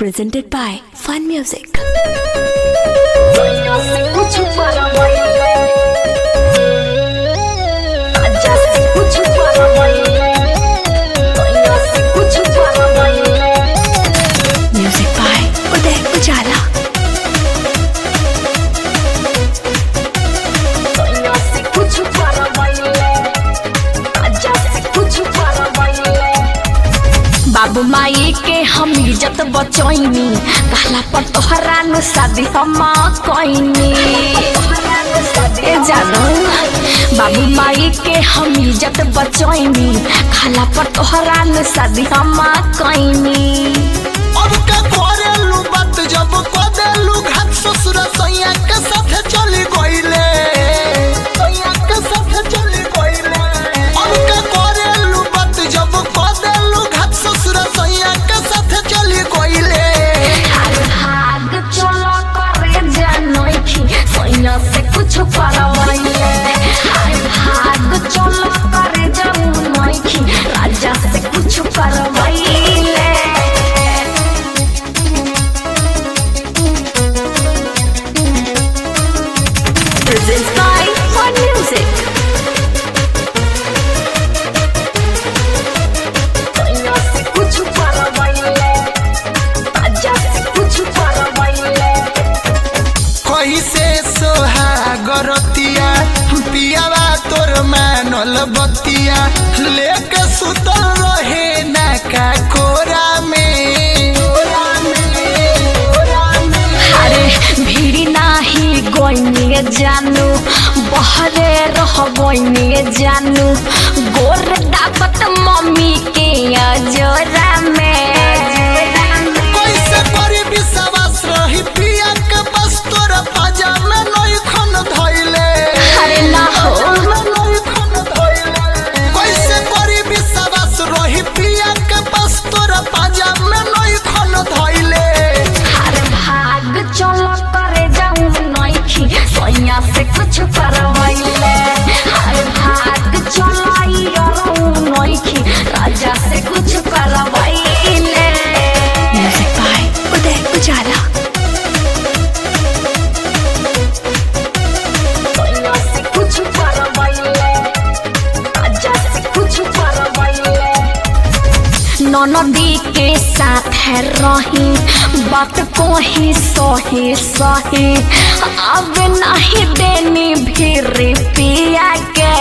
presented by Fun Music. Music by Uday Ujala. बाबू माई के हम इज्जत बचैनी कहला पर तोहरा न शादी हम कइनी ए जानो बाबू माई के हम इज्जत बचैनी कहला पर तोहरा न शादी हम कइनी अब का करेलू बात जब कदेलू घाट ससुर सैया के साथ चली गइले सैया के साथ चली गइले अब का करेलू बात जब कदेलू घाट ससुर सैया के साथ चली गइले भाग चलो करे जानोई की सैया से कुछ परवाइले भाग चलो करे जानोई की राजा से कुछ परवाइले Presents by Fun Music. सैया से कुछ परवाइले राजा से कुछ परवाइले कहीं से सोहागरतिया पियावा तोर मानल बतिया लेके सुतल रहे ना का कोरा में अरे भीड़ी नाही गोइनी जानू बहरे रह गोइनी जानू गोर दापत मम्मी के अजोरा में कैसे करी विश्वास रही पिया के बस तोर पाजा में नई खन धइले अरे ना हो कैसे करी विश्वास रही पिया के बस तोर पाजा में नई खन धइले अरे भाग चलो करे जाऊं नइखी सैया से कुछ करवाइले अरे भाग चलो यारो नइखी राजा से कुछ करवाइले म्यूजिक बाय उदय उजाला सैया से कुछ करवाइले राजा से कुछ करवाइले ननदी के साथ है रही बात को ही सही सही अब नहीं देनी फिर पिया के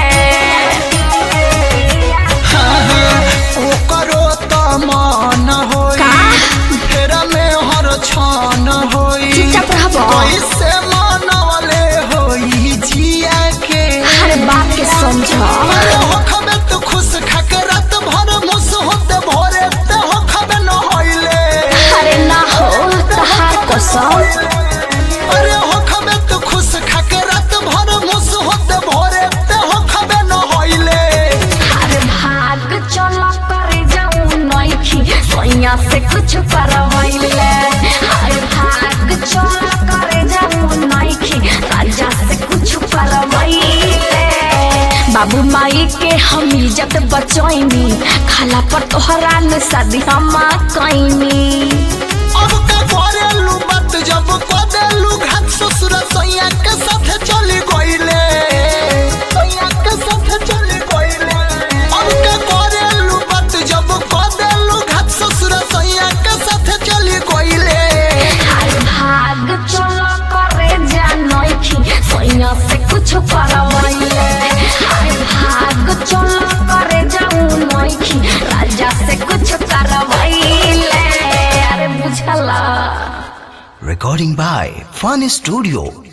ओकरो त मन होई फेरा में हर छन होई चुपचाप रहबो कैसे मनवले होई जिया के हर बात के समझो हो खबे तो खुश खाके रात भर मुस होते भोरे ते हो खबे न होइले अरे ना हो तहार कसम अरे हो खबे तो खुश खाके रात भर मुस होते भोरे ते हो खबे न होइले अरे भाग चलो करे जाऊं नइखी सैया से कुछ करवाइले अरे भाग चलो करे जाऊं नइखी राजा से कुछ करवाइले बाबू माई के हम इज्जत बचैनी खाला पर तोहरा न शादी हम कइनी अब का करेलू बात जब कदेलू घाट ससुर सैया के साथ चली गइले सैया के साथ चली गइले अब का करेलू बात जब कदेलू घाट ससुर सैया के साथ चली गइले अरे भाग चलो करे जानोई सैया से कुछ करवाइले अरे भाग चलो करे जाऊं नइखी राजा से कुछ करवाइले अरे बुझला Recording by Fun Studio